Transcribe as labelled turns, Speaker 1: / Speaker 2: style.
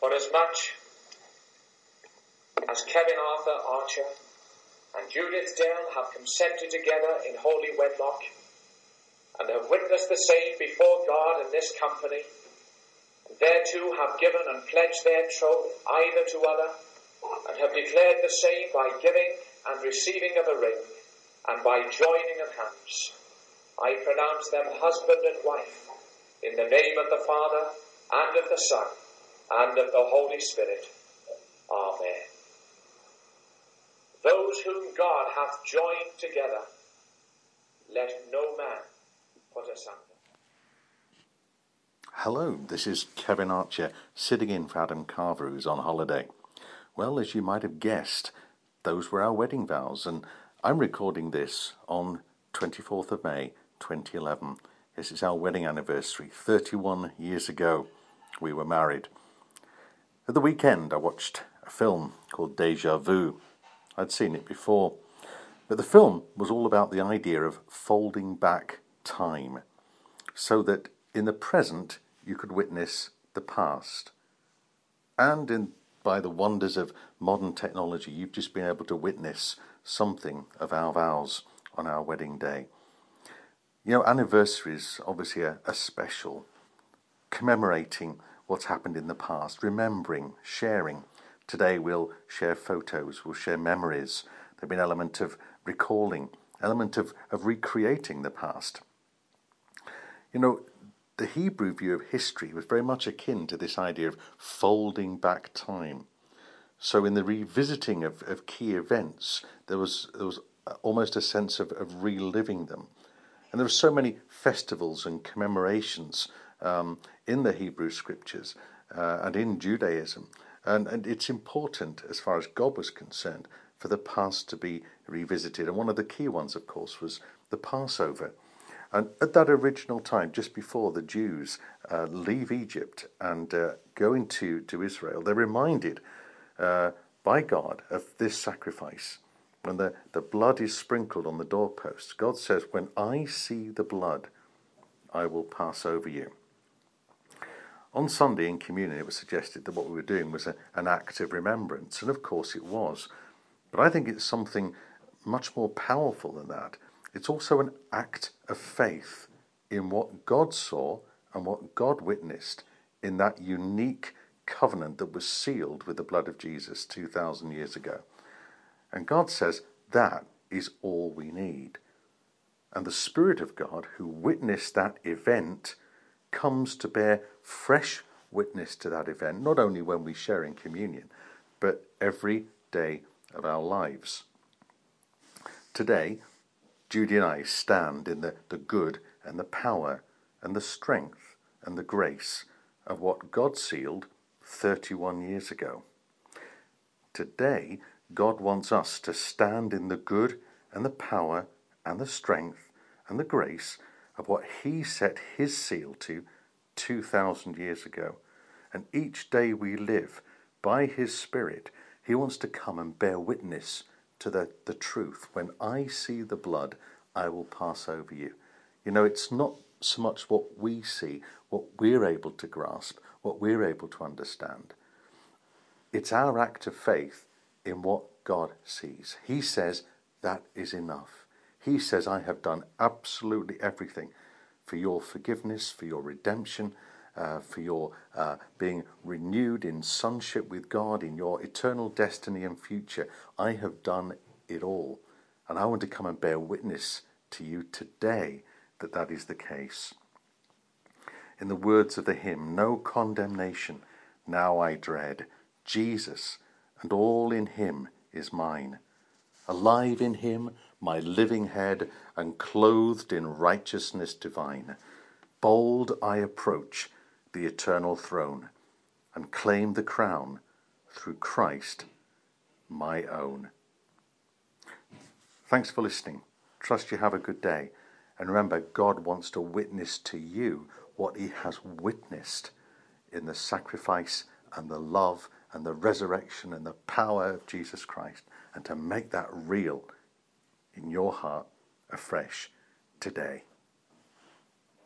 Speaker 1: Forasmuch as Kevin Arthur Archer and Judith Dale have consented together in holy wedlock, and have witnessed the same before God and this company, and thereto have given and pledged their troth either to other, and have declared the same by giving and receiving of a ring, and by joining of hands, I pronounce them husband and wife, in the name of the Father, and of the Son, and of the Holy Spirit. Amen. Those whom God hath joined together, let no man put asunder.
Speaker 2: Hello, this is Kevin Archer, sitting in for Adam Carver, who's on holiday. Well, as you might have guessed, those were our wedding vows, and I'm recording this on 24th of May 2011. This is our wedding anniversary. 31 years ago we were married. At the weekend I watched a film called Deja Vu. I'd seen it before, but the film was all about the idea of folding back time so that in the present you could witness the past. And by the wonders of modern technology, you've just been able to witness something of our vows on our wedding day. You know, anniversary is obviously a special, commemorating what's happened in the past, remembering, sharing. Today we'll share photos, we'll share memories. There'll be an element of recalling, element of recreating the past. You know, the Hebrew view of history was very much akin to this idea of folding back time. So in the revisiting of key events, there was almost a sense of reliving them. And there are so many festivals and commemorations in the Hebrew scriptures and in Judaism. And it's important, as far as God was concerned, for the past to be revisited. And one of the key ones, of course, was the Passover. And at that original time, just before the Jews leave Egypt and go into Israel, they're reminded by God of this sacrifice. When the blood is sprinkled on the doorposts, God says, when I see the blood, I will pass over you. On Sunday in communion, it was suggested that what we were doing was an act of remembrance, and of course it was. But I think it's something much more powerful than that. It's also an act of faith in what God saw and what God witnessed in that unique covenant that was sealed with the blood of Jesus 2,000 years ago. And God says that is all we need. And the Spirit of God, who witnessed that event, comes to bear fresh witness to that event, not only when we share in communion, but every day of our lives. Today, Judy and I stand in the good and the power and the strength and the grace of what God sealed 31 years ago. Today, God wants us to stand in the good and the power and the strength and the grace of what He set His seal to 2,000 years ago. And each day we live by His Spirit, He wants to come and bear witness to the truth. When I see the blood, I will pass over you. You know, it's not so much what we see, what we're able to grasp, what we're able to understand. It's our act of faith in what God sees. He says that is enough. He says, I have done absolutely everything for your forgiveness, for your redemption, for your being renewed in sonship with God, in your eternal destiny and future. I have done it all. And I want to come and bear witness to you today that that is the case. In the words of the hymn, no condemnation now I dread. Jesus and all in Him is mine. Alive in Him, my living head, and clothed in righteousness divine. Bold I approach the eternal throne, and claim the crown through Christ my own. Thanks for listening. Trust you have a good day. And remember, God wants to witness to you what He has witnessed in the sacrifice and the love and the resurrection and the power of Jesus Christ, and to make that real in your heart afresh today.